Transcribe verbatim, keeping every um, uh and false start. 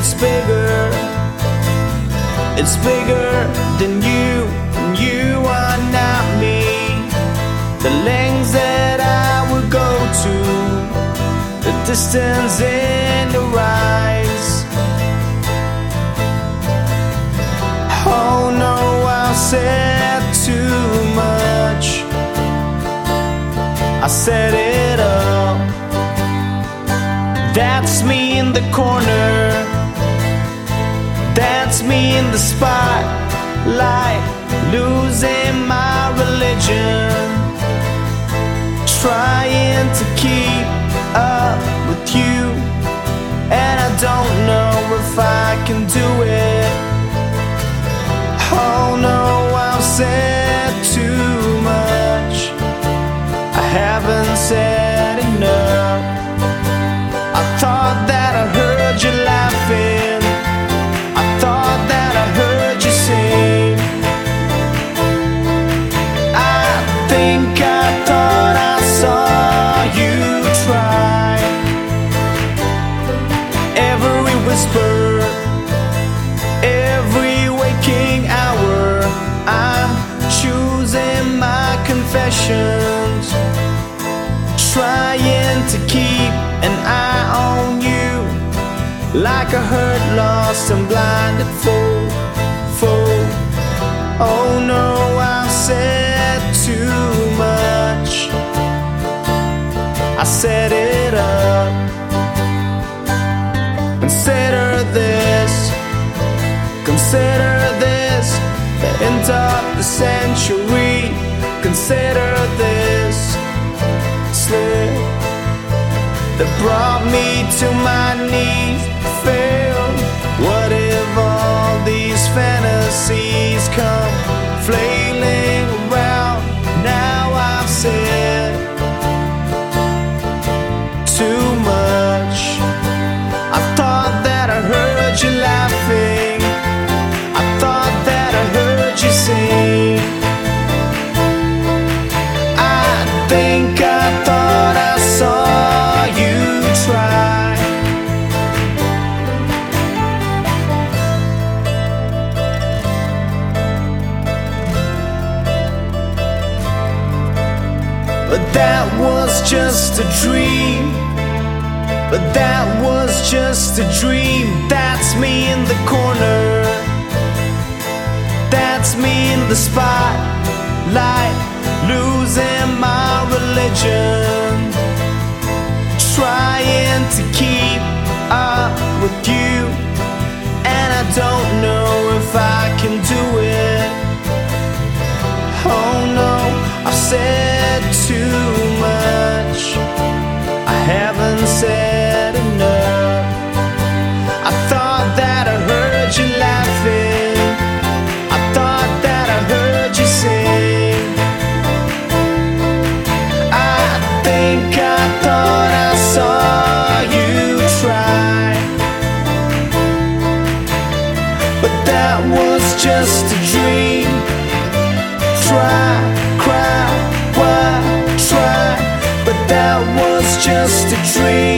it's bigger, it's bigger than you, and you are not me. The lengths that I would go to, the distance in your eyes. Oh no, I've said too much, I set it up. That's me in the corner, that's me in the spotlight, losing my religion, trying to keep up with you, and I don't know if I can do it. Oh no, I've said too much, I haven't said enough. I thought that I heard you laughing, I thought that I heard you sing. I think I thought I saw you try. Every whisper, every waking hour, I'm choosing my confessions, trying to keep an eye on you, like a hurt, lost and blinded fool, fool. Oh no, I've said too much, I set it up. Consider this, consider this, the end of the century. Consider this slip that brought me to my knees, failed. What if all these fantasies come flailing around? Now I've said too much. I thought that I heard you laughing, I thought that I heard you sing. I think I thought I saw you try. But that was just a dream, but that was just a dream. That's me in the corner, that's me in the spotlight, losing my religion, trying to keep up with you, and I don't know if I can do it. Oh no, I've said too much, I haven't said enough. I thought that I heard you laughing, I thought that I heard you sing. I think I thought I saw you try, but that was just a dream. Try, cry, why, try, but that was just a dream.